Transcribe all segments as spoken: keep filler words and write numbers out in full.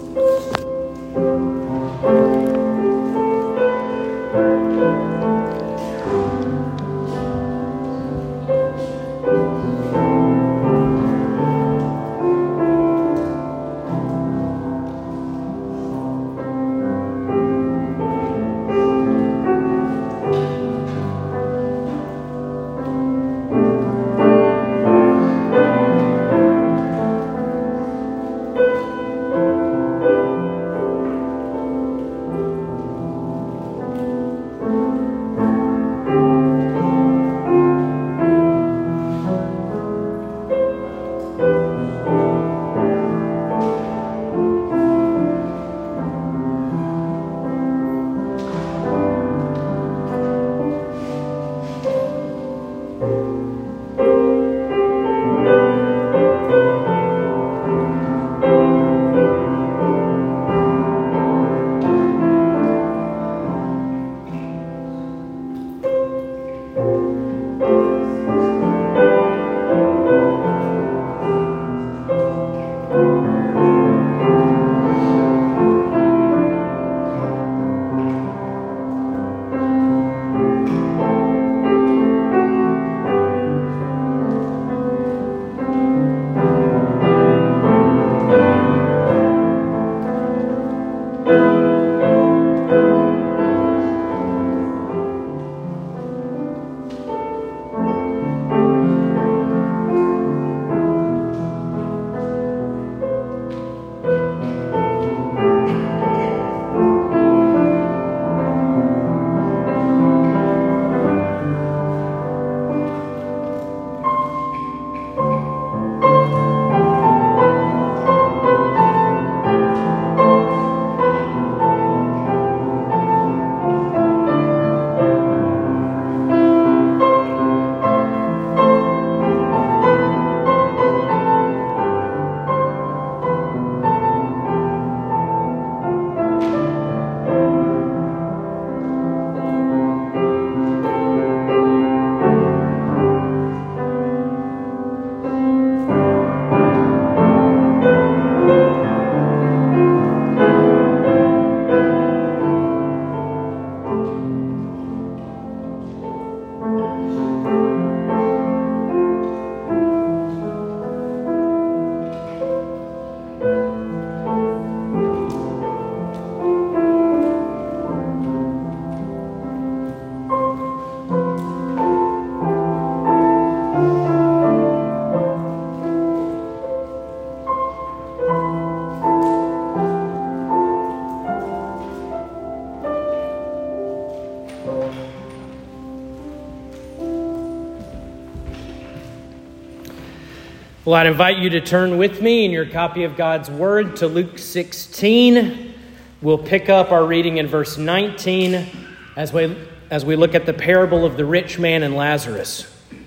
Well, I'd invite you to turn with me in your copy of God's Word to Luke sixteen. We'll pick up our reading in verse nineteen as we, as we look at the parable of the rich man and Lazarus.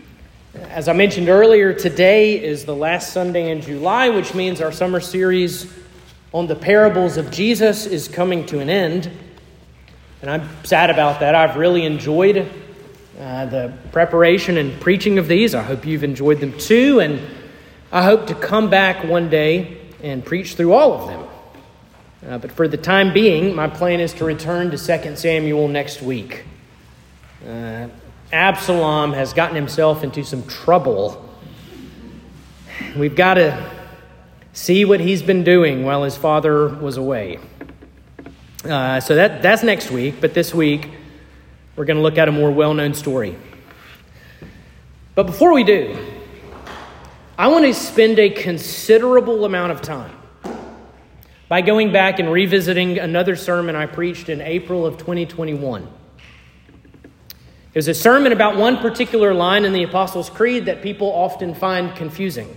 As I mentioned earlier, today is the last Sunday in July, which means our summer series on the parables of Jesus is coming to an end. And I'm sad about that. I've really enjoyed uh, the preparation and preaching of these. I hope you've enjoyed them too. And I hope to come back one day and preach through all of them. Uh, but for the time being, my plan is to return to Second Samuel next week. Uh, Absalom has gotten himself into some trouble. We've got to see what he's been doing while his father was away. Uh, so that that's next week. But this week, we're going to look at a more well-known story. But before we do, I want to spend a considerable amount of time by going back and revisiting another sermon I preached in April of twenty twenty-one. It was a sermon about one particular line in the Apostles' Creed that people often find confusing.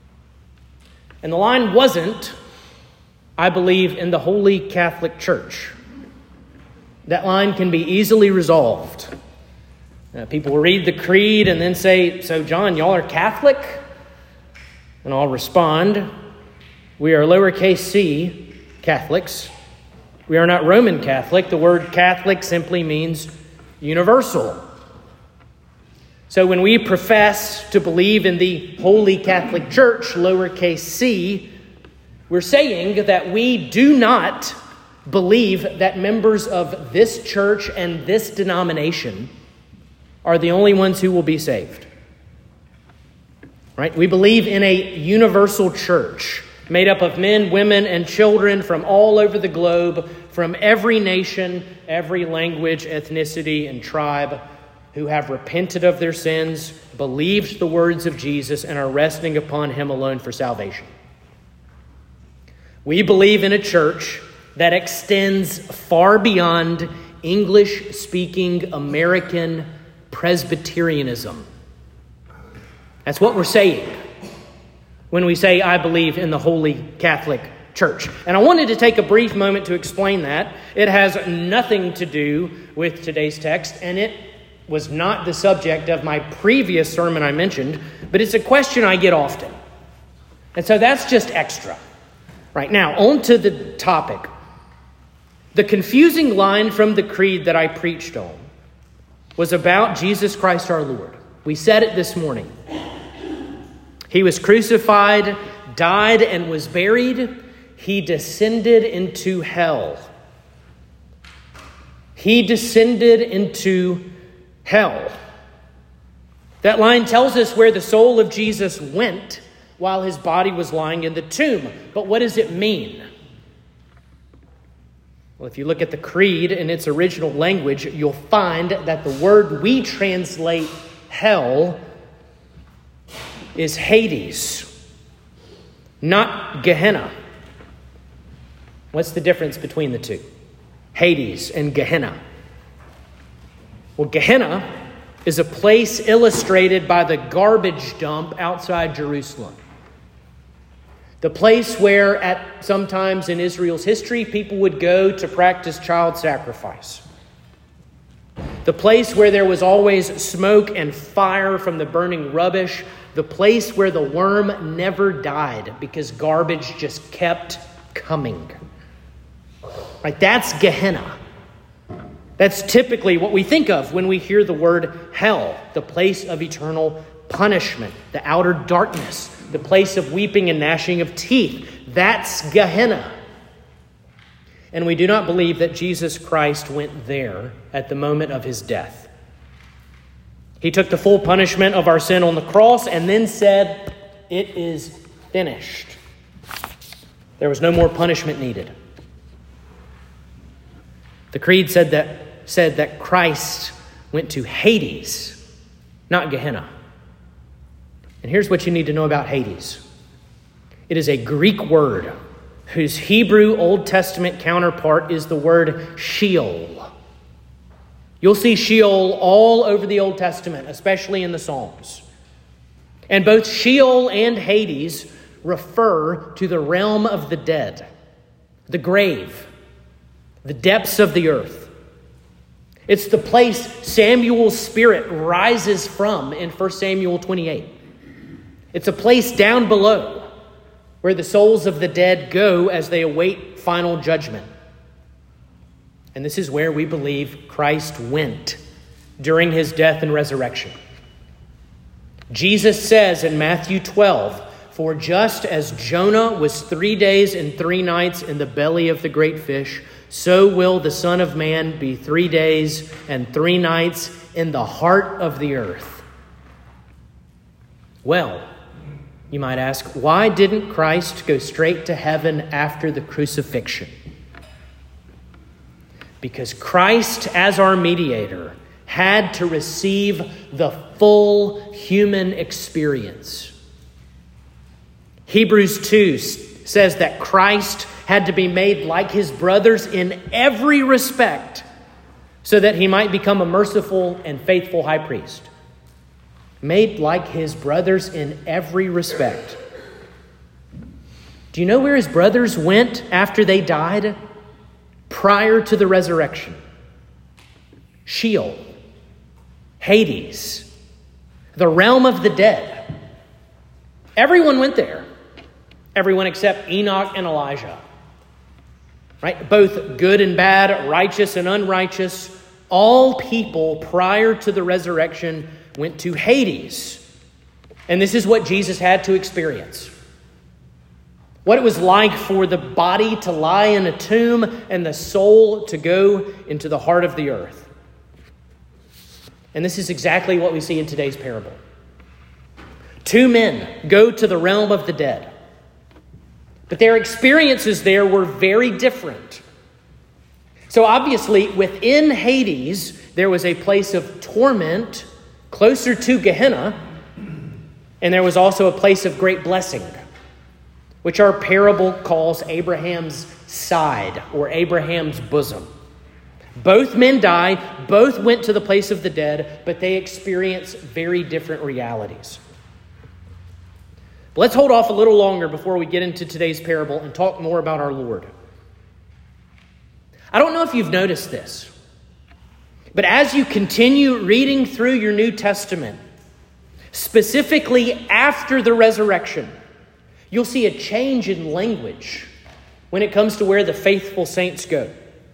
And the line wasn't, "I believe in the Holy Catholic Church." That line can be easily resolved. Uh, people will read the creed and then say, "So John, y'all are Catholic?" And I'll respond, "We are lowercase c Catholics. We are not Roman Catholic. The word Catholic simply means universal." So when we profess to believe in the Holy Catholic Church, lowercase c, We're saying that we do not believe that members of this church and this denomination are the only ones who will be saved. Right? We believe in a universal church made up of men, women, and children from all over the globe, from every nation, every language, ethnicity, and tribe, who have repented of their sins, believed the words of Jesus, and are resting upon him alone for salvation. We believe in a church that extends far beyond English-speaking American Presbyterianism. That's what we're saying when we say, I believe in the Holy Catholic Church. And I wanted to take a brief moment to explain that. It has nothing to do with today's text, and it was not the subject of my previous sermon I mentioned, but it's a question I get often. And so that's just extra. Right now, on to the topic. The confusing line from the creed that I preached on was about Jesus Christ our Lord. We said it this morning. He was crucified, died, and was buried. He descended into hell. He descended into hell. That line tells us where the soul of Jesus went while his body was lying in the tomb. But what does it mean? Well, if you look at the creed in its original language, you'll find that the word we translate hell is Hades, not Gehenna. What's the difference between the two? Hades and Gehenna. Well, Gehenna is a place illustrated by the garbage dump outside Jerusalem. The place where, at sometimes in Israel's history, people would go to practice child sacrifice. The place where there was always smoke and fire from the burning rubbish. The place where the worm never died because garbage just kept coming. Right? That's Gehenna. That's typically what we think of when we hear the word hell, the place of eternal punishment, the outer darkness, the place of weeping and gnashing of teeth. That's Gehenna. And we do not believe that Jesus Christ went there at the moment of his death. He took the full punishment of our sin on the cross and then said, "It is finished." There was no more punishment needed. The creed said that, said that Christ went to Hades, not Gehenna. And here's what you need to know about Hades. It is a Greek word whose Hebrew Old Testament counterpart is the word Sheol. You'll see Sheol all over the Old Testament, especially in the Psalms. And both Sheol and Hades refer to the realm of the dead, the grave, the depths of the earth. It's the place Samuel's spirit rises from in First Samuel twenty-eight. It's a place down below where the souls of the dead go as they await final judgment. And this is where we believe Christ went during his death and resurrection. Jesus says in Matthew twelve, "For just as Jonah was three days and three nights in the belly of the great fish, so will the Son of Man be three days and three nights in the heart of the earth." Well, you might ask, why didn't Christ go straight to heaven after the crucifixion? Because Christ, as our mediator, had to receive the full human experience. Hebrews two says that Christ had to be made like his brothers in every respect so that he might become a merciful and faithful high priest. Made like his brothers in every respect. Do you know where his brothers went after they died? Prior to the resurrection. Sheol. Hades. The realm of the dead. Everyone went there. Everyone except Enoch and Elijah. Right? Both good and bad, righteous and unrighteous. All people prior to the resurrection went to Hades. And this is what Jesus had to experience. What it was like for the body to lie in a tomb and the soul to go into the heart of the earth. And this is exactly what we see in today's parable. Two men go to the realm of the dead, but their experiences there were very different. So obviously, within Hades, there was a place of torment closer to Gehenna, and there was also a place of great blessing, which our parable calls Abraham's side or Abraham's bosom. Both men die, both went to the place of the dead, but they experience very different realities. But let's hold off a little longer before we get into today's parable and talk more about our Lord. I don't know if you've noticed this, but as you continue reading through your New Testament, specifically after the resurrection, you'll see a change in language when it comes to where the faithful saints go.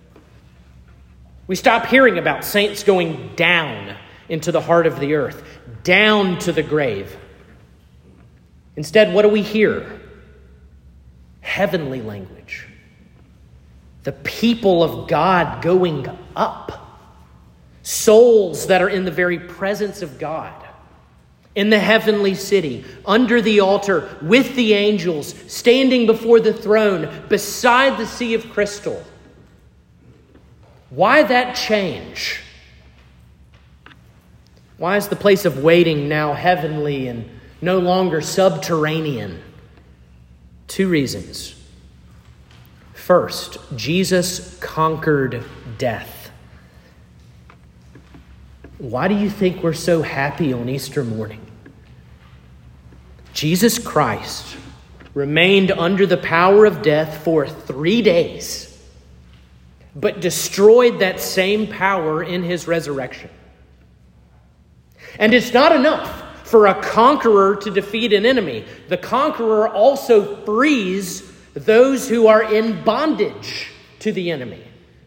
We stop hearing about saints going down into the heart of the earth, down to the grave. Instead, what do we hear? Heavenly language. The people of God going up. Souls that are in the very presence of God. In the heavenly city, under the altar, with the angels, standing before the throne, beside the sea of crystal. Why that change? Why is the place of waiting now heavenly and no longer subterranean? Two reasons. First, Jesus conquered death. Why do you think we're so happy on Easter morning? Jesus Christ remained under the power of death for three days, but destroyed that same power in his resurrection. And it's not enough for a conqueror to defeat an enemy. The conqueror also frees those who are in bondage to the enemy.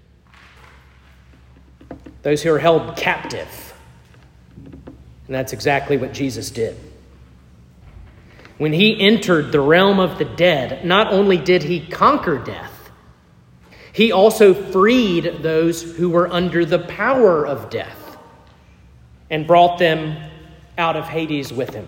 Those who are held captive. And that's exactly what Jesus did. When he entered the realm of the dead, not only did he conquer death, he also freed those who were under the power of death and brought them out of Hades with him.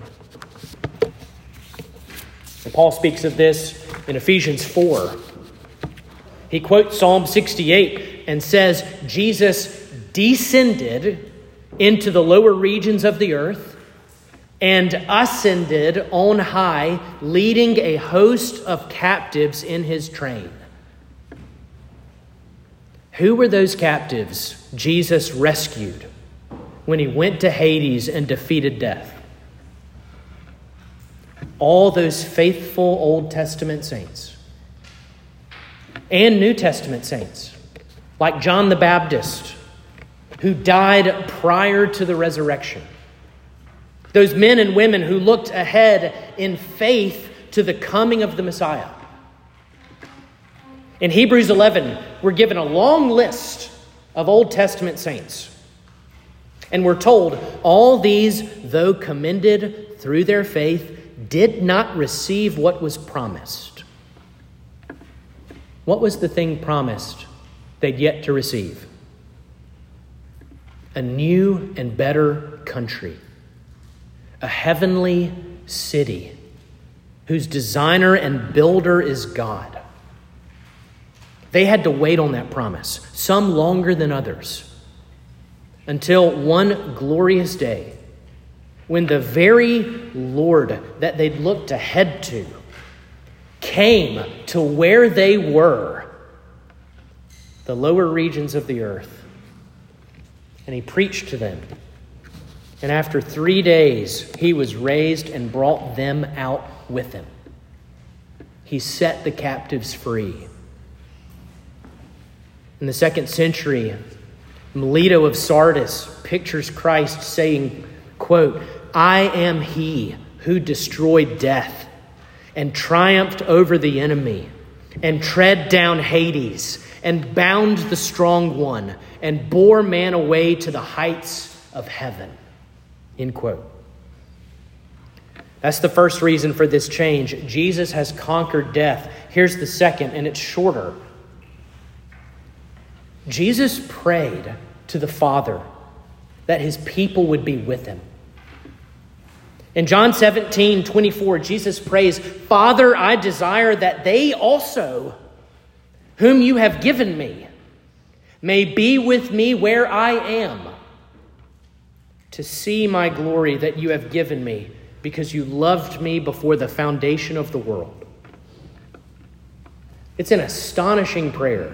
And Paul speaks of this in Ephesians four. He quotes Psalm sixty-eight and says, Jesus descended into the lower regions of the earth and ascended on high, leading a host of captives in his train. Who were those captives Jesus rescued when he went to Hades and defeated death? All those faithful Old Testament saints and New Testament saints, like John the Baptist, who died prior to the resurrection. Those men and women who looked ahead in faith to the coming of the Messiah. In Hebrews eleven, we're given a long list of Old Testament saints. And we're told, all these, though commended through their faith, did not receive what was promised. What was the thing promised they'd yet to receive? A new and better country. A heavenly city whose designer and builder is God. They had to wait on that promise, some longer than others, until one glorious day when the very Lord that they'd looked ahead to came to where they were, the lower regions of the earth, and he preached to them. And after three days, he was raised and brought them out with him. He set the captives free. In the second century, Melito of Sardis pictures Christ saying, quote, I am he who destroyed death and triumphed over the enemy and tread down Hades and bound the strong one and bore man away to the heights of heaven. End quote. That's the first reason for this change. Jesus has conquered death. Here's the second, and it's shorter. Jesus prayed to the Father that his people would be with him. In John seventeen twenty-four, Jesus prays, "Father, I desire that they also, whom you have given me, may be with me where I am, to see my glory that you have given me, because you loved me before the foundation of the world." It's an astonishing prayer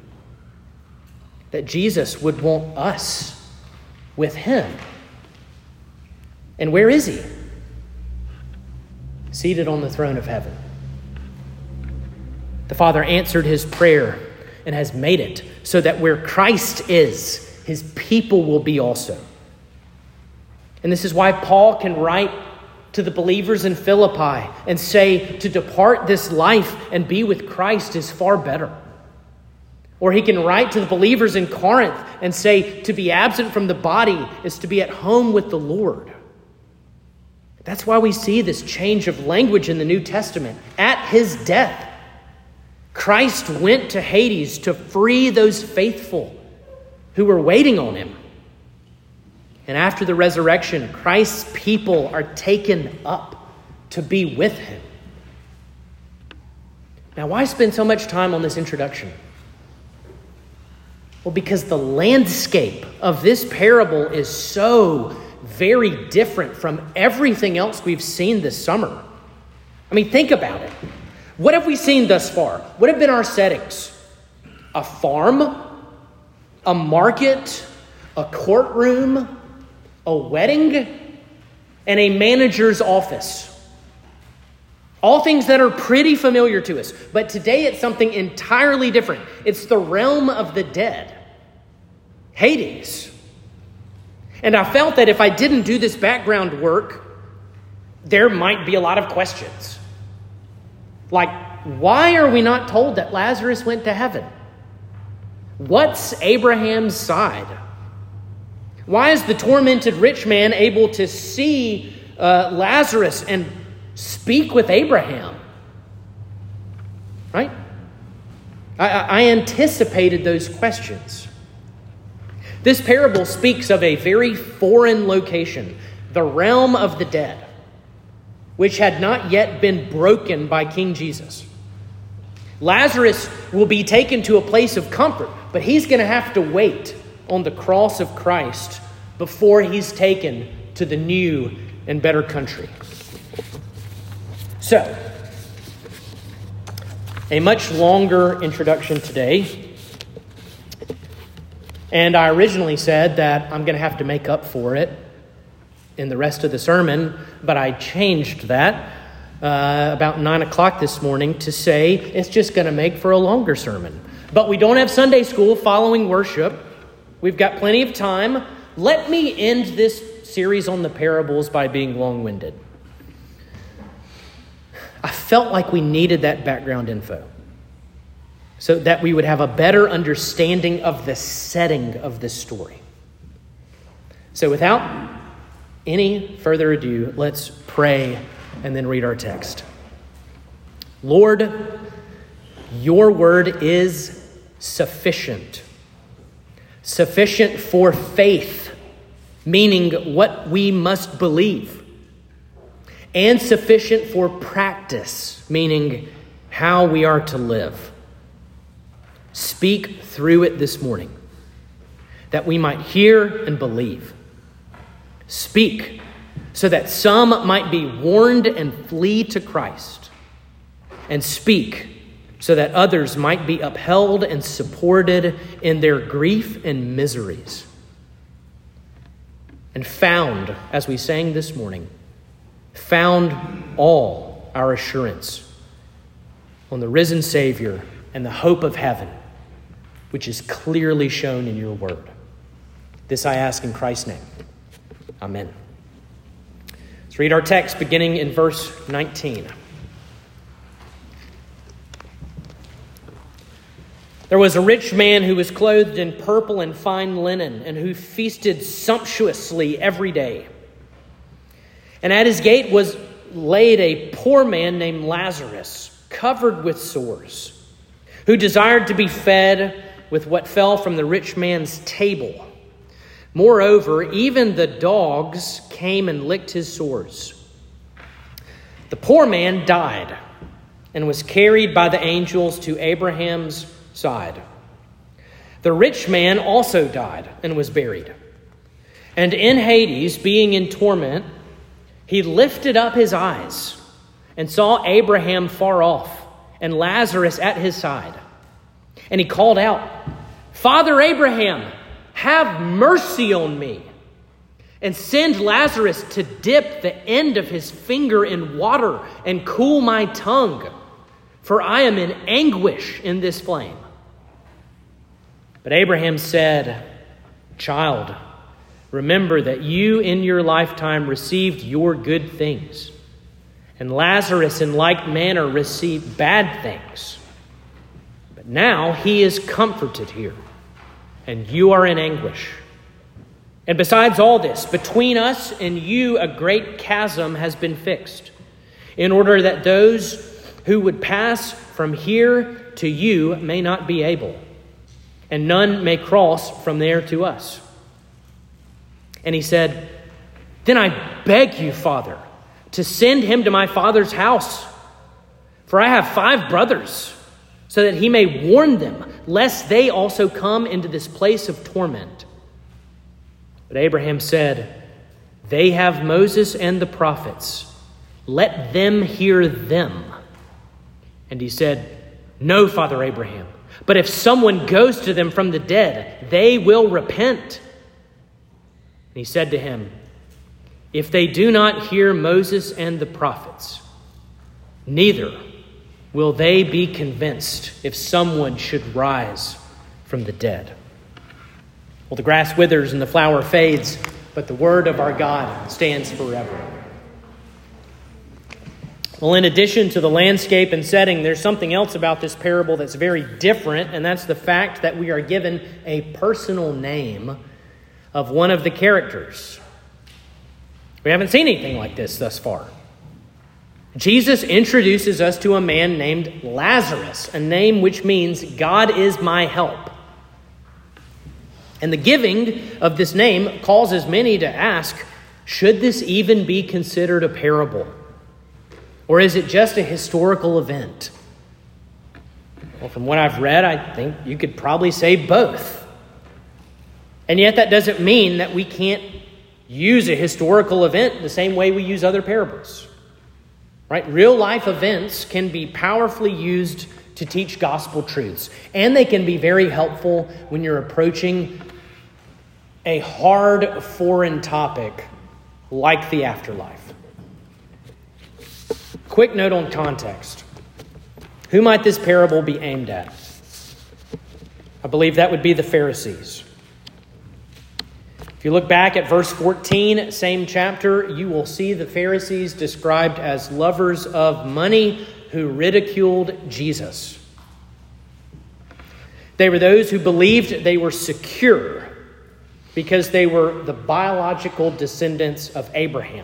that Jesus would want us with him. And where is he? Seated on the throne of heaven. The Father answered his prayer and has made it so that where Christ is, his people will be also. And this is why Paul can write to the believers in Philippi and say to depart this life and be with Christ is far better. Or he can write to the believers in Corinth and say to be absent from the body is to be at home with the Lord. That's why we see this change of language in the New Testament. At his death, Christ went to Hades to free those faithful who were waiting on him. And after the resurrection, Christ's people are taken up to be with him. Now, why spend so much time on this introduction? Well, because the landscape of this parable is so very different from everything else we've seen this summer. I mean, think about it. What have we seen thus far? What have been our settings? A farm, a market, a courtroom, a wedding, and a manager's office. All things that are pretty familiar to us. But today it's something entirely different. It's the realm of the dead. Hades. And I felt that if I didn't do this background work, there might be a lot of questions. Like, why are we not told that Lazarus went to heaven? What's Abraham's side? Why is the tormented rich man able to see uh, Lazarus and speak with Abraham? Right? I, I anticipated those questions. This parable speaks of a very foreign location, the realm of the dead, which had not yet been broken by King Jesus. Lazarus will be taken to a place of comfort, but he's going to have to wait on the cross of Christ before he's taken to the new and better country. So, a much longer introduction today. And I originally said that I'm going to have to make up for it in the rest of the sermon, but I changed that uh, about nine o'clock this morning to say it's just going to make for a longer sermon. But we don't have Sunday school following worship. We've got plenty of time. Let me end this series on the parables by being long-winded. I felt like we needed that background info so that we would have a better understanding of the setting of this story. So without any further ado, let's pray and then read our text. Lord, your word is sufficient. Sufficient for faith, meaning what we must believe. And sufficient for practice, meaning how we are to live. Speak through it this morning, that we might hear and believe. Speak, so that some might be warned and flee to Christ. And speak, so that others might be upheld and supported in their grief and miseries. And found, as we sang this morning, found all our assurance on the risen Savior and the hope of heaven, which is clearly shown in your word. This I ask in Christ's name. Amen. Let's read our text beginning in verse nineteen. There was a rich man who was clothed in purple and fine linen, and who feasted sumptuously every day. And at his gate was laid a poor man named Lazarus, covered with sores, who desired to be fed with what fell from the rich man's table. Moreover, even the dogs came and licked his sores. The poor man died and was carried by the angels to Abraham's side. The rich man also died and was buried. And in Hades, being in torment, he lifted up his eyes and saw Abraham far off and Lazarus at his side. And he called out, "Father Abraham, have mercy on me, and send Lazarus to dip the end of his finger in water and cool my tongue, for I am in anguish in this flame." But Abraham said, "Child, remember that you in your lifetime received your good things, and Lazarus in like manner received bad things. But now he is comforted here, and you are in anguish. And besides all this, between us and you a great chasm has been fixed, in order that those who would pass from here to you may not be able, and none may cross from there to us." And he said, "Then I beg you, Father, to send him to my father's house, for I have five brothers, so that he may warn them, lest they also come into this place of torment." But Abraham said, "They have Moses and the prophets. Let them hear them." And he said, "No, Father Abraham, but if someone goes to them from the dead, they will repent." And he said to him, "If they do not hear Moses and the prophets, neither will they be convinced if someone should rise from the dead." Well, the grass withers and the flower fades, but the word of our God stands forever. Well, in addition to the landscape and setting, there's something else about this parable that's very different, and that's the fact that we are given a personal name of one of the characters. We haven't seen anything like this thus far. Jesus introduces us to a man named Lazarus, a name which means God is my help. And the giving of this name causes many to ask, should this even be considered a parable? Or is it just a historical event? Well, from what I've read, I think you could probably say both. And yet that doesn't mean that we can't use a historical event the same way we use other parables. Right? Real life events can be powerfully used to teach gospel truths. And they can be very helpful when you're approaching a hard foreign topic like the afterlife. Quick note on context. Who might this parable be aimed at? I believe that would be the Pharisees. If you look back at verse fourteen, same chapter, you will see the Pharisees described as lovers of money who ridiculed Jesus. They were those who believed they were secure because they were the biological descendants of Abraham.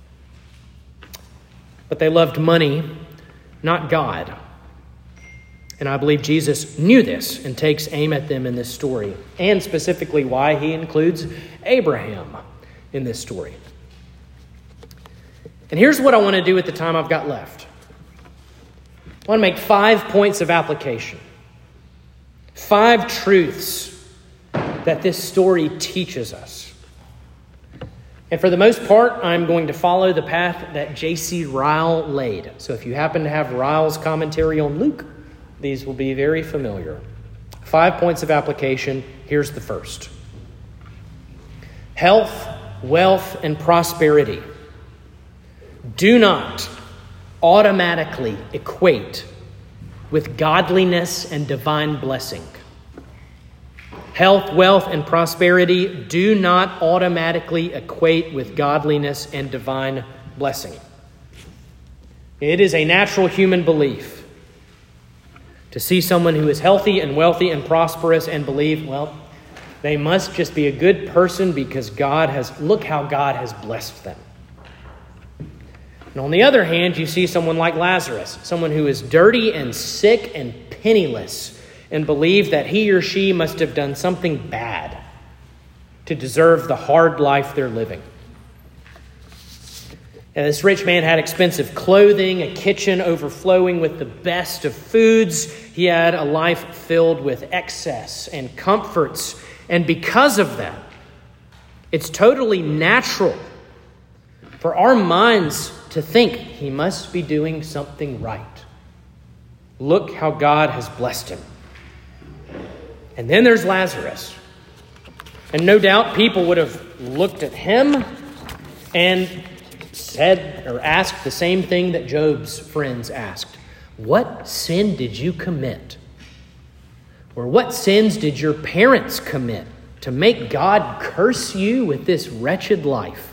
But they loved money, not God. And I believe Jesus knew this and takes aim at them in this story, and specifically why he includes Abraham in this story. And here's what I want to do with the time I've got left. I want to make five points of application. Five truths that this story teaches us. And for the most part, I'm going to follow the path that J C Ryle laid. So if you happen to have Ryle's commentary on Luke, these will be very familiar. Five points of application. Here's the first. Health, wealth, and prosperity do not automatically equate with godliness and divine blessing. Health, wealth, and prosperity do not automatically equate with godliness and divine blessing. It is a natural human belief to see someone who is healthy and wealthy and prosperous and believe, well, they must just be a good person because God has, look how God has blessed them. And on the other hand, you see someone like Lazarus, someone who is dirty and sick and penniless, and believe that he or she must have done something bad to deserve the hard life they're living. And this rich man had expensive clothing, a kitchen overflowing with the best of foods. He had a life filled with excess and comforts. And because of that, it's totally natural for our minds to think he must be doing something right. Look how God has blessed him. And then there's Lazarus. And no doubt people would have looked at him and said or asked the same thing that Job's friends asked. What sin did you commit? Or what sins did your parents commit to make God curse you with this wretched life?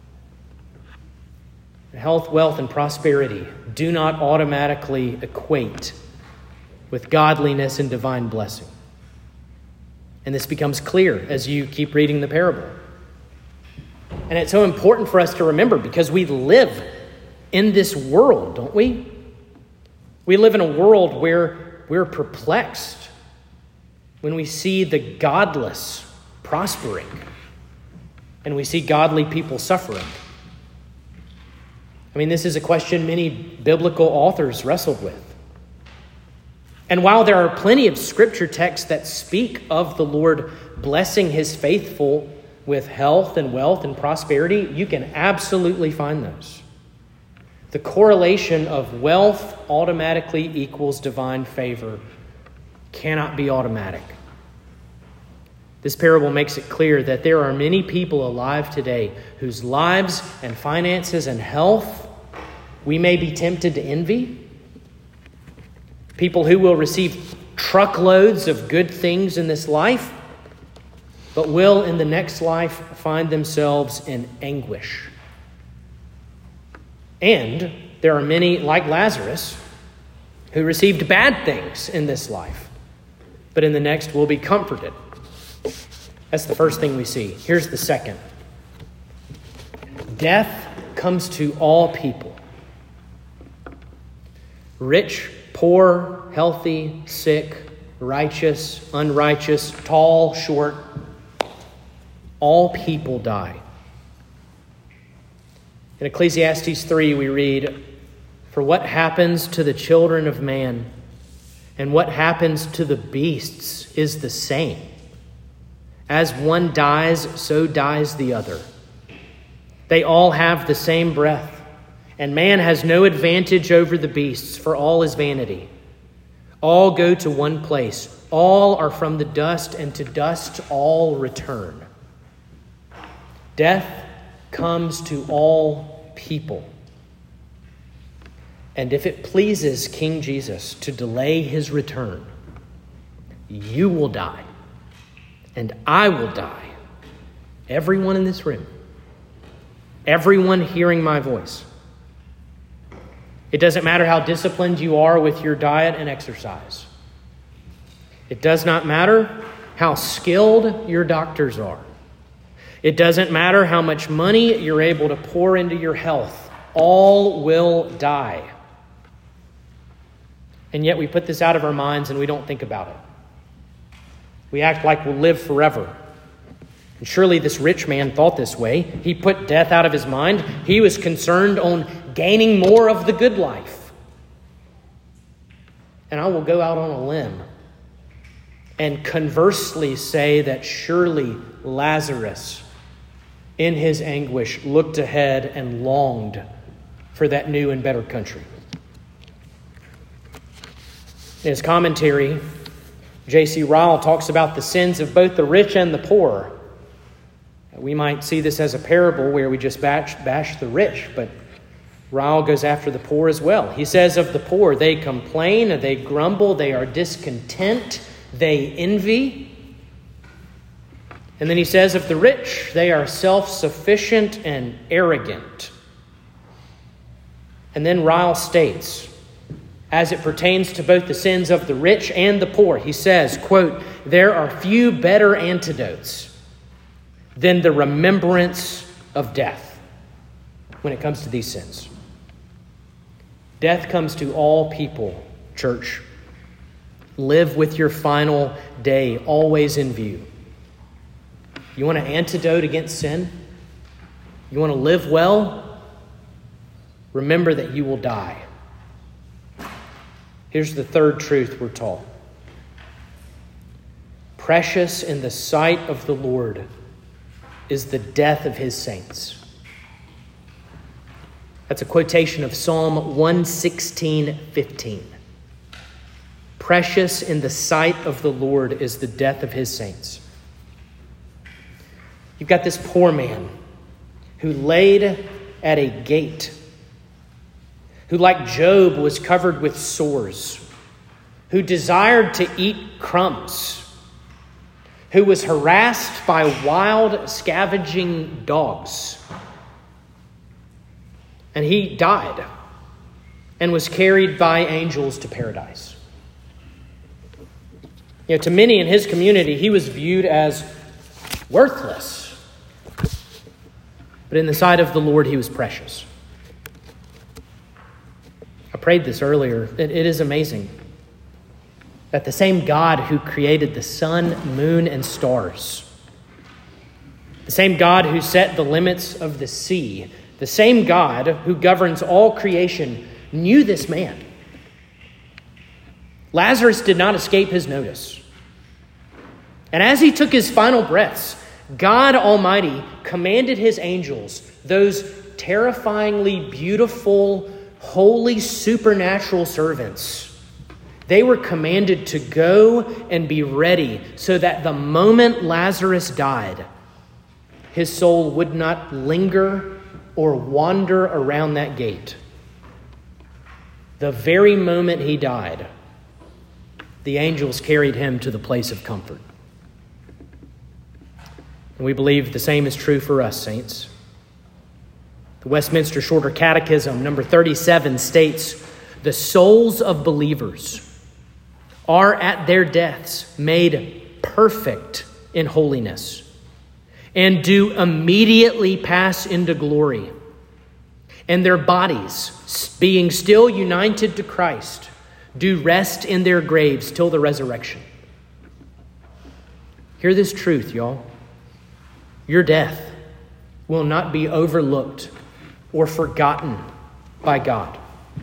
Health, wealth, and prosperity do not automatically equate with godliness and divine blessing. And this becomes clear as you keep reading the parable. And it's so important for us to remember because we live in this world, don't we? We live in a world where we're perplexed when we see the godless prospering and we see godly people suffering. I mean, this is a question many biblical authors wrestled with. And while there are plenty of scripture texts that speak of the Lord blessing his faithful with health and wealth and prosperity, you can absolutely find those. The correlation of wealth automatically equals divine favor cannot be automatic. This parable makes it clear that there are many people alive today whose lives and finances and health we may be tempted to envy. People who will receive truckloads of good things in this life, but will in the next life find themselves in anguish. And there are many, like Lazarus, who received bad things in this life, but in the next will be comforted. That's the first thing we see. Here's the second. Death comes to all people. Rich, poor, healthy, sick, righteous, unrighteous, tall, short. All people die. In Ecclesiastes three, we read, "For what happens to the children of man and what happens to the beasts is the same. As one dies, so dies the other. They all have the same breath, and man has no advantage over the beasts, for all is vanity. All go to one place. All are from the dust, and to dust all return." Death comes to all people. And if it pleases King Jesus to delay his return, you will die, and I will die. Everyone in this room, everyone hearing my voice. It doesn't matter how disciplined you are with your diet and exercise. It does not matter how skilled your doctors are. It doesn't matter how much money you're able to pour into your health. All will die. And yet we put this out of our minds and we don't think about it. We act like we'll live forever. And surely this rich man thought this way. He put death out of his mind. He was concerned on gaining more of the good life. And I will go out on a limb and conversely say that surely Lazarus, in his anguish, looked ahead and longed for that new and better country. In his commentary, J C Ryle talks about the sins of both the rich and the poor. We might see this as a parable where we just bash, bash the rich, but Ryle goes after the poor as well. He says of the poor, they complain, they grumble, they are discontent, they envy. And then he says of the rich, they are self-sufficient and arrogant. And then Ryle states, as it pertains to both the sins of the rich and the poor, he says, quote, "There are few better antidotes than the remembrance of death when it comes to these sins." Death comes to all people, church. Live with your final day always in view. You want an antidote against sin? You want to live well? Remember that you will die. Here's the third truth we're taught. Precious in the sight of the Lord is the death of his saints. That's a quotation of Psalm one sixteen, fifteen. Precious in the sight of the Lord is the death of his saints. You've got this poor man who laid at a gate, who like Job was covered with sores, who desired to eat crumbs, who was harassed by wild scavenging dogs. And he died and was carried by angels to paradise. You know, to many in his community, he was viewed as worthless. But in the sight of the Lord, he was precious. I prayed this earlier. It, it is amazing that the same God who created the sun, moon, and stars, the same God who set the limits of the sea, the same God who governs all creation, knew this man. Lazarus did not escape his notice. And as he took his final breaths, God Almighty commanded his angels, those terrifyingly beautiful, holy, supernatural servants. They were commanded to go and be ready so that the moment Lazarus died, his soul would not linger or wander around that gate. The very moment he died, the angels carried him to the place of comfort. And we believe the same is true for us, saints. The Westminster Shorter Catechism, number thirty-seven, states, the souls of believers are at their deaths made perfect in holiness and do immediately pass into glory. And their bodies, being still united to Christ, do rest in their graves till the resurrection. Hear this truth, y'all. Your death will not be overlooked or forgotten by God.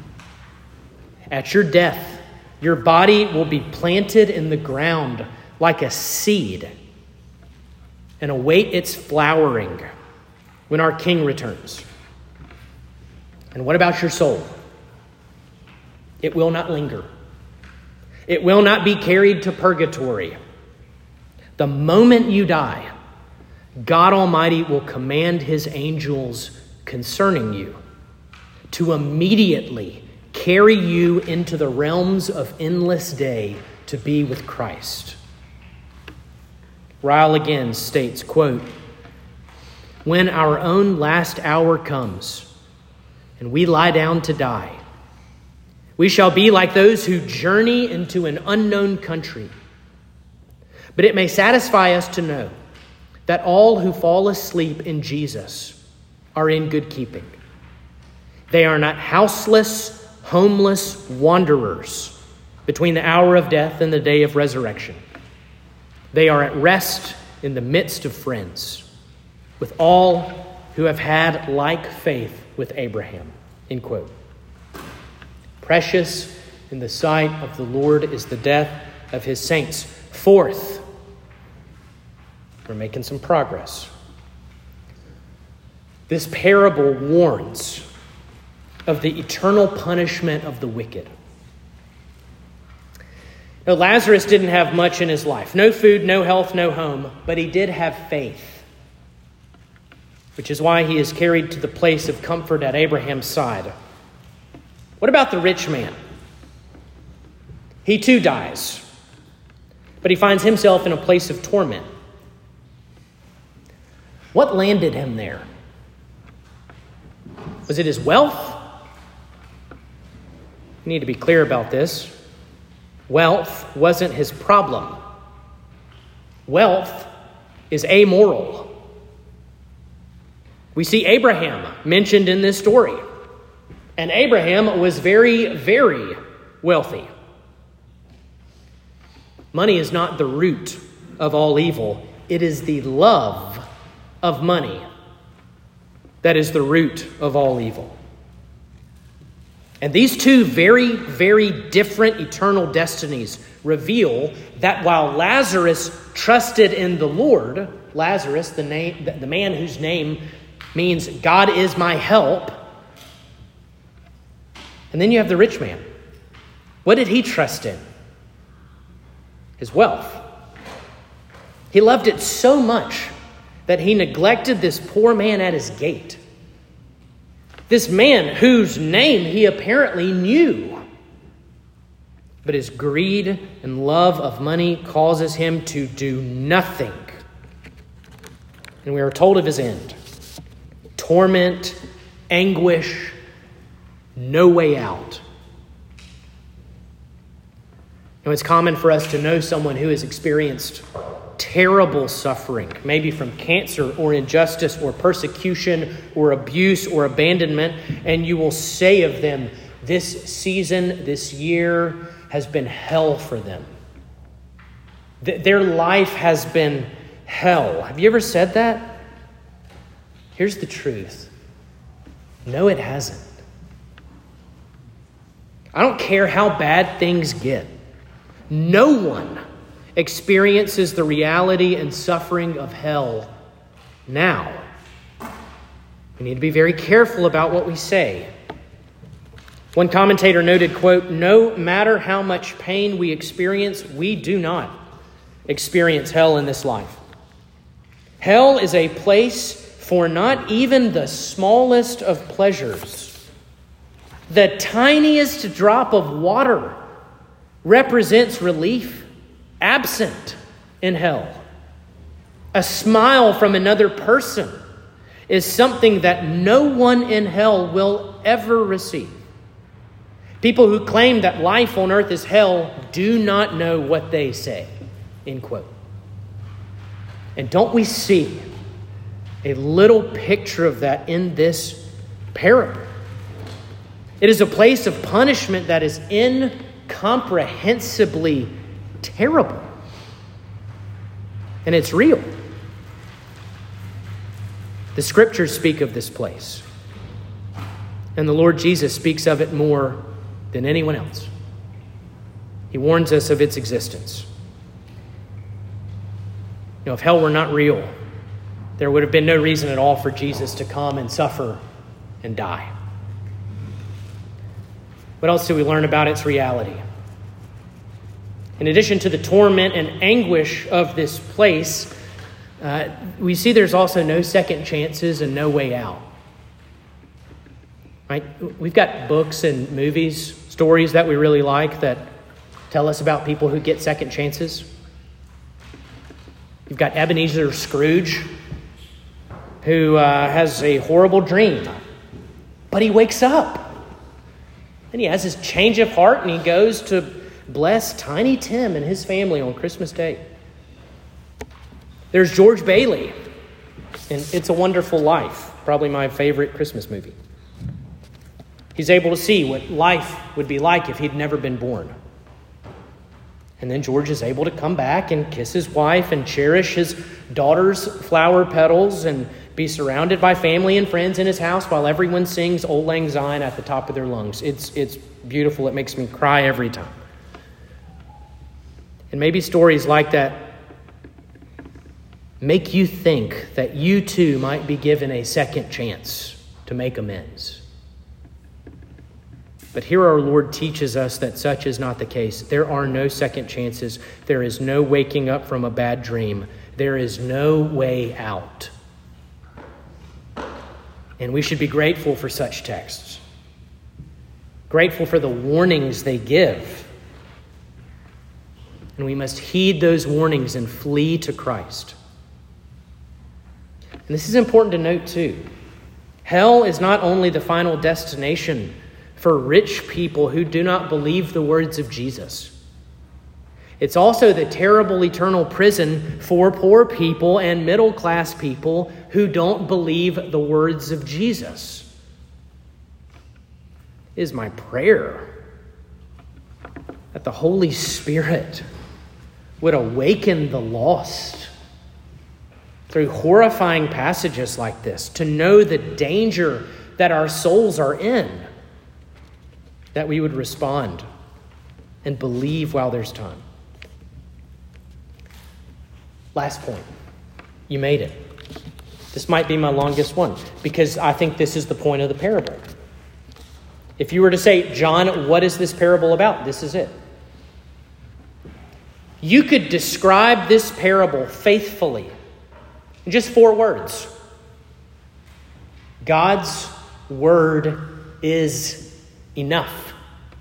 At your death, your body will be planted in the ground like a seed and await its flowering when our King returns. And what about your soul? It will not linger. It will not be carried to purgatory. The moment you die, God Almighty will command his angels concerning you to immediately carry you into the realms of endless day to be with Christ. Ryle again states, quote, when our own last hour comes and we lie down to die, we shall be like those who journey into an unknown country. But it may satisfy us to know that all who fall asleep in Jesus are in good keeping. They are not houseless, homeless wanderers between the hour of death and the day of resurrection. They are at rest in the midst of friends, with all who have had like faith with Abraham. End quote. Precious in the sight of the Lord is the death of his saints. Fourth, we're making some progress. This parable warns of the eternal punishment of the wicked. Now, Lazarus didn't have much in his life. No food, no health, no home, but he did have faith, which is why he is carried to the place of comfort at Abraham's side. What about the rich man? He too dies, but he finds himself in a place of torment. What landed him there? Was it his wealth? We need to be clear about this. Wealth wasn't his problem. Wealth is amoral. We see Abraham mentioned in this story. And Abraham was very, very wealthy. Money is not the root of all evil. It is the love of money that is the root of all evil. And these two very, very different eternal destinies reveal that while Lazarus trusted in the Lord, Lazarus, the name, the man whose name means God is my help, and then you have the rich man. What did he trust in? His wealth. He loved it so much that he neglected this poor man at his gate. This man whose name he apparently knew. But his greed and love of money causes him to do nothing. And we are told of his end. Torment, anguish, no way out. Now, it's common for us to know someone who has experienced terrible suffering, maybe from cancer or injustice or persecution or abuse or abandonment, and you will say of them, this season, this year has been hell for them. Th- their life has been hell. Have you ever said that? Here's the truth. No, it hasn't. I don't care how bad things get. No one experiences the reality and suffering of hell now. We need to be very careful about what we say. One commentator noted, quote, "No matter how much pain we experience, we do not experience hell in this life. Hell is a place for not even the smallest of pleasures. The tiniest drop of water represents relief absent in hell. A smile from another person is something that no one in hell will ever receive. People who claim that life on earth is hell do not know what they say." End quote. And don't we see a little picture of that in this parable? It is a place of punishment that is incomprehensibly terrible. And it's real. The scriptures speak of this place. And the Lord Jesus speaks of it more than anyone else. He warns us of its existence. You know, if hell were not real, there would have been no reason at all for Jesus to come and suffer and die. What else do we learn about its reality? In addition to the torment and anguish of this place, uh, we see there's also no second chances and no way out. Right? We've got books and movies, stories that we really like that tell us about people who get second chances. You've got Ebenezer Scrooge, who uh, has a horrible dream, but he wakes up. And he has his change of heart and he goes to bless Tiny Tim and his family on Christmas Day. There's George Bailey in It's a Wonderful Life, probably my favorite Christmas movie. He's able to see what life would be like if he'd never been born. And then George is able to come back and kiss his wife and cherish his daughter's flower petals and be surrounded by family and friends in his house while everyone sings Auld Lang Syne at the top of their lungs. It's, it's beautiful. It makes me cry every time. And maybe stories like that make you think that you too might be given a second chance to make amends. But here our Lord teaches us that such is not the case. There are no second chances. There is no waking up from a bad dream. There is no way out. And we should be grateful for such texts. Grateful for the warnings they give. And we must heed those warnings and flee to Christ. And this is important to note too. Hell is not only the final destination for rich people who do not believe the words of Jesus. It's also the terrible eternal prison for poor people and middle-class people who don't believe the words of Jesus. It is my prayer that the Holy Spirit would awaken the lost through horrifying passages like this, to know the danger that our souls are in, that we would respond and believe while there's time. Last point. You made it. This might be my longest one, because I think this is the point of the parable. If you were to say, John, what is this parable about? This is it. You could describe this parable faithfully in just four words. God's word is enough.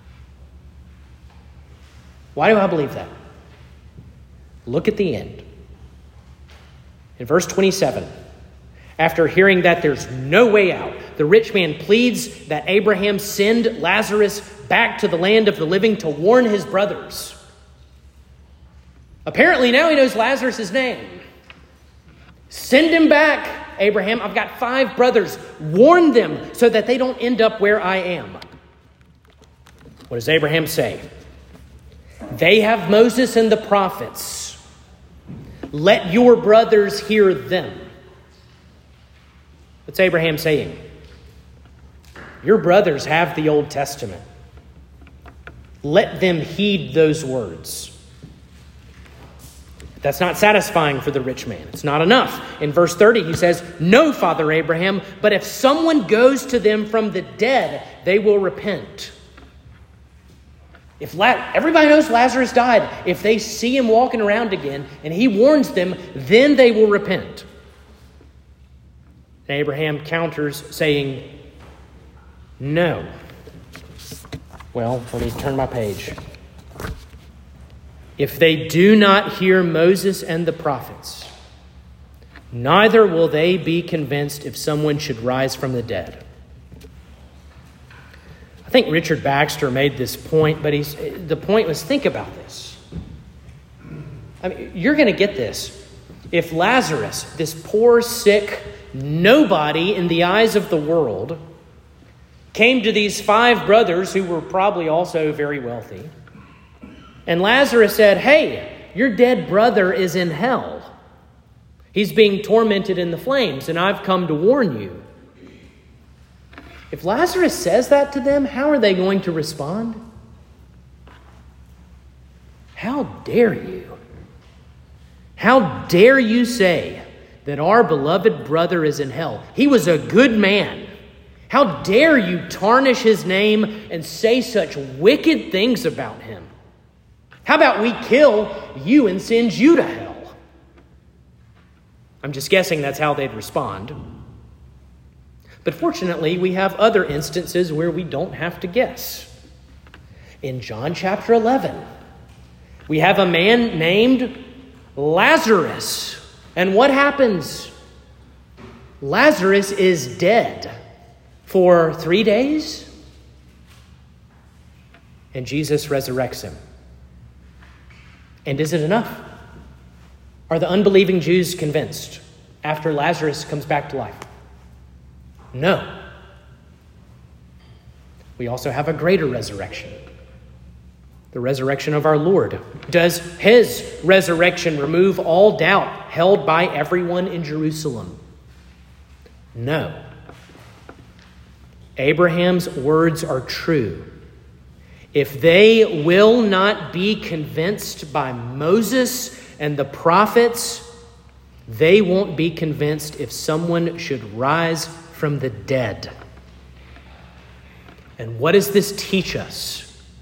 Why do I believe that? Look at the end. In verse twenty-seven, after hearing that there's no way out, the rich man pleads that Abraham send Lazarus back to the land of the living to warn his brothers. Apparently now he knows Lazarus' name. Send him back, Abraham. I've got five brothers. Warn them so that they don't end up where I am. What does Abraham say? They have Moses and the prophets. Let your brothers hear them. What's Abraham saying? Your brothers have the Old Testament. Let them heed those words. That's not satisfying for the rich man. It's not enough. In verse thirty, he says, no, Father Abraham, but if someone goes to them from the dead, they will repent. If La- everybody knows Lazarus died, if they see him walking around again and he warns them, then they will repent. And Abraham counters saying, no. Well, let me turn my page. If they do not hear Moses and the prophets, neither will they be convinced if someone should rise from the dead. I think Richard Baxter made this point, but he's the point was, think about this. I mean, you're going to get this. If Lazarus, this poor, sick nobody in the eyes of the world, came to these five brothers who were probably also very wealthy, and Lazarus said, hey, your dead brother is in hell. He's being tormented in the flames, and I've come to warn you. If Lazarus says that to them, how are they going to respond? How dare you? How dare you say that our beloved brother is in hell? He was a good man. How dare you tarnish his name and say such wicked things about him? How about we kill you and send you to hell? I'm just guessing that's how they'd respond. But fortunately, we have other instances where we don't have to guess. In John chapter eleven, we have a man named Lazarus. And what happens? Lazarus is dead for three days. And Jesus resurrects him. And is it enough? Are the unbelieving Jews convinced after Lazarus comes back to life? No. We also have a greater resurrection. The resurrection of our Lord. Does his resurrection remove all doubt held by everyone in Jerusalem? No. Abraham's words are true. If they will not be convinced by Moses and the prophets, they won't be convinced if someone should rise from the dead. And what does this teach us?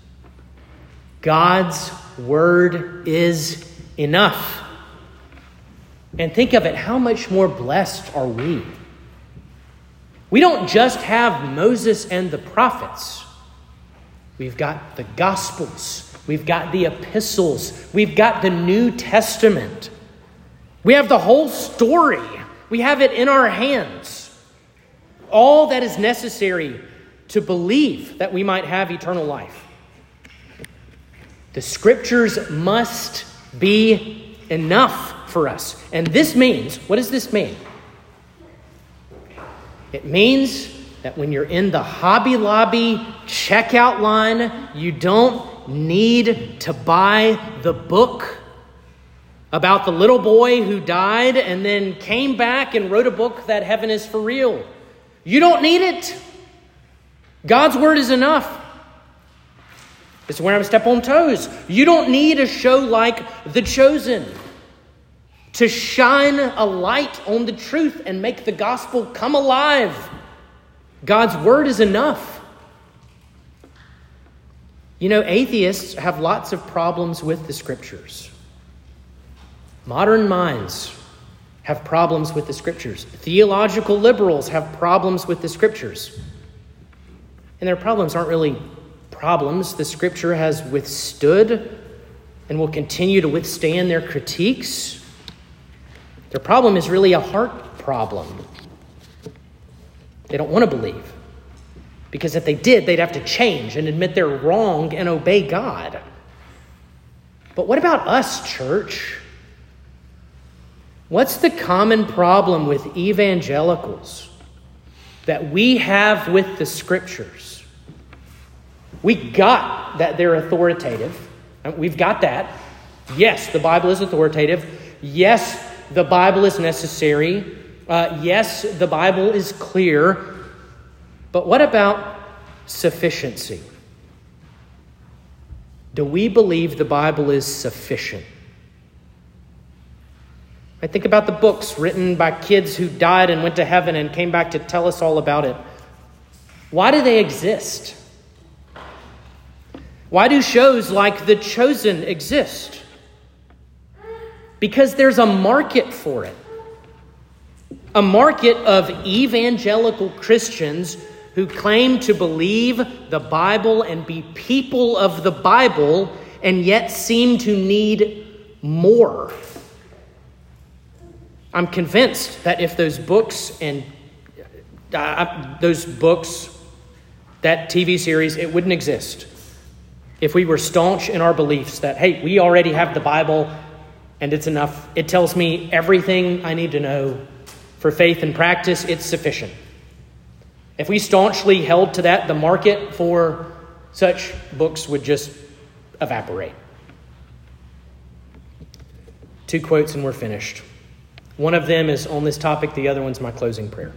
God's word is enough. And think of it, how much more blessed are we? We don't just have Moses and the prophets. We've got the Gospels. We've got the epistles. We've got the New Testament. We have the whole story. We have it in our hands. All that is necessary to believe that we might have eternal life. The Scriptures must be enough for us. And this means, what does this mean? It means that when you're in the Hobby Lobby checkout line, you don't need to buy the book about the little boy who died and then came back and wrote a book that heaven is for real. You don't need it. God's word is enough. This is where I'm step on toes. You don't need a show like The Chosen to shine a light on the truth and make the gospel come alive. God's word is enough. You know, atheists have lots of problems with the scriptures. Modern minds have problems with the scriptures. Theological liberals have problems with the scriptures. And their problems aren't really problems. The scripture has withstood and will continue to withstand their critiques. Their problem is really a heart problem. They don't want to believe. Because if they did, they'd have to change and admit they're wrong and obey God. But what about us, church? What's the common problem with evangelicals that we have with the scriptures? We got that they're authoritative. We've got that. Yes, the Bible is authoritative. Yes, the Bible is necessary. Uh, yes, the Bible is clear. But what about sufficiency? Do we believe the Bible is sufficient? I think about the books written by kids who died and went to heaven and came back to tell us all about it. Why do they exist? Why do shows like The Chosen exist? Because there's a market for it. A market of evangelical Christians who claim to believe the Bible and be people of the Bible and yet seem to need more. I'm convinced that if those books and uh, those books, that T V series, it wouldn't exist if we were staunch in our beliefs that, hey, we already have the Bible and it's enough. It tells me everything I need to know for faith and practice. It's sufficient. If we staunchly held to that, the market for such books would just evaporate. Two quotes and we're finished. One of them is on this topic. The other one's my closing prayer.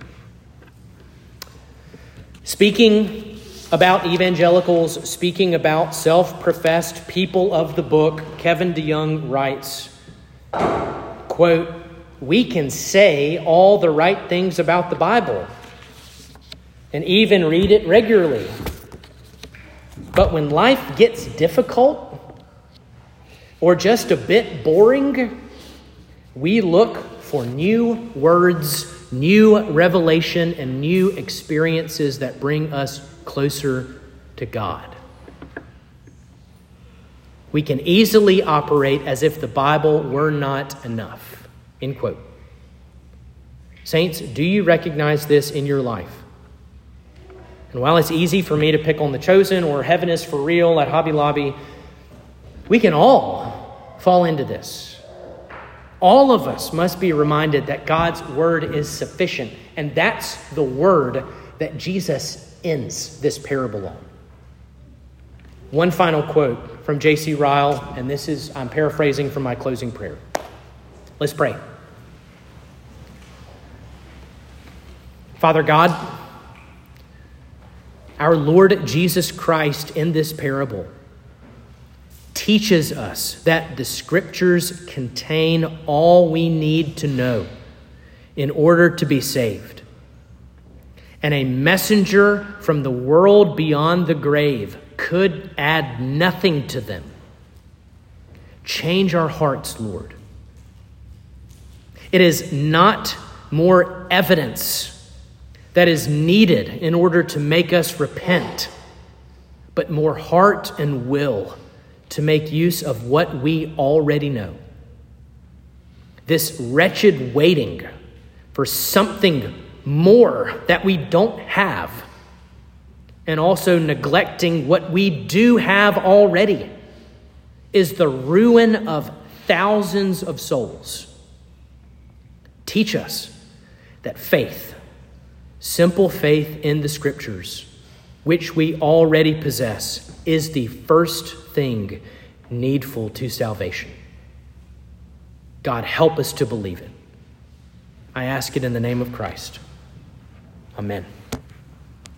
Speaking about evangelicals, speaking about self-professed people of the book, Kevin DeYoung writes, quote, "We can say all the right things about the Bible and even read it regularly. But when life gets difficult or just a bit boring, we look for new words, new revelation, and new experiences that bring us closer to God. We can easily operate as if the Bible were not enough." End quote. Saints, do you recognize this in your life? And while it's easy for me to pick on The Chosen or Heaven is for Real at Hobby Lobby, we can all fall into this. All of us must be reminded that God's word is sufficient. And that's the word that Jesus ends this parable on. One final quote from J C Ryle, and this is, I'm paraphrasing from my closing prayer. Let's pray. Father God, our Lord Jesus Christ in this parable teaches us that the scriptures contain all we need to know in order to be saved. And a messenger from the world beyond the grave could add nothing to them. Change our hearts, Lord. It is not more evidence that is needed in order to make us repent, but more heart and will to make use of what we already know. This wretched waiting for something more that we don't have, and also neglecting what we do have already, is the ruin of thousands of souls. Teach us that faith Simple faith in the Scriptures, which we already possess, is the first thing needful to salvation. God, help us to believe it. I ask it in the name of Christ. Amen.